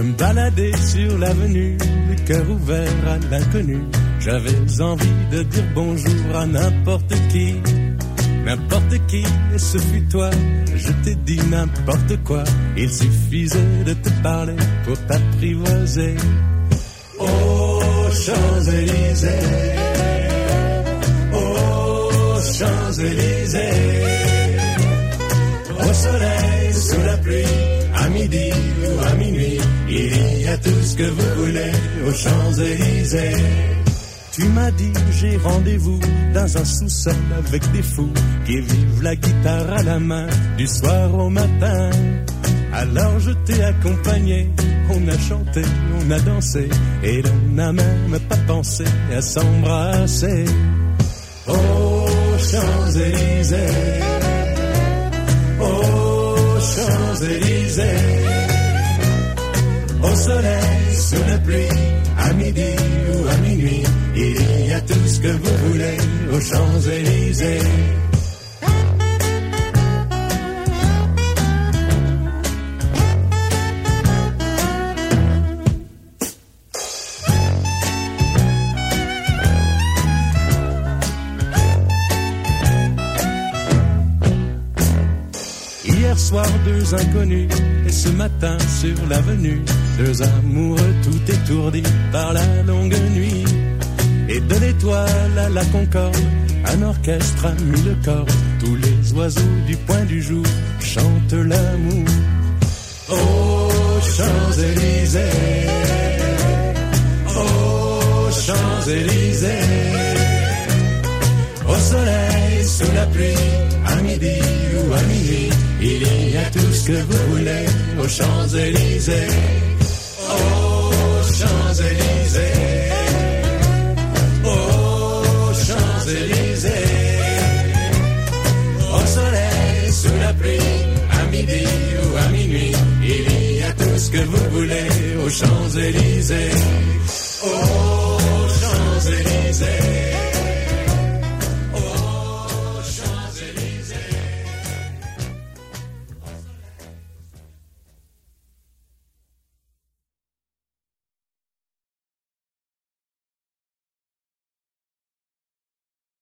me baladais sur l'avenue, le cœur ouvert à l'inconnu. J'avais envie de dire bonjour à n'importe qui, et ce fut toi. Je t'ai dit n'importe quoi, il suffisait de te parler pour t'apprivoiser. Oh, Champs-Élysées, oh, Champs-Élysées, au soleil, sous la pluie, à midi ou à minuit, il y a tout ce que vous voulez aux Champs-Élysées. Tu m'as dit j'ai rendez-vous dans un sous-sol avec des fous qui vivent la guitare à la main du soir au matin. Alors je t'ai accompagné, on a chanté, on a dansé et l'on n'a même pas pensé à s'embrasser. Oh, Champs-Élysées, oh, Champs-Élysées, au soleil, sous la pluie, à midi ou à minuit, il y a tout ce que vous voulez aux Champs-Élysées. Hier soir, deux inconnus, et ce matin sur l'avenue, deux amoureux tout étourdis par la longue nuit. Et de l'étoile à la Concorde, un orchestre a mis le corps. Tous les oiseaux du point du jour chantent l'amour. Oh, Champs-Élysées, oh, Champs-Élysées, au soleil, sous la pluie, à midi ou à minuit, il y a tout ce que vous voulez aux Champs-Élysées. Oh, Champs-Élysées, oh, Champs-Élysées, au soleil, sous la pluie, à midi ou à minuit, il y a tout ce que vous voulez aux Champs-Élysées. Oh, Champs-Élysées.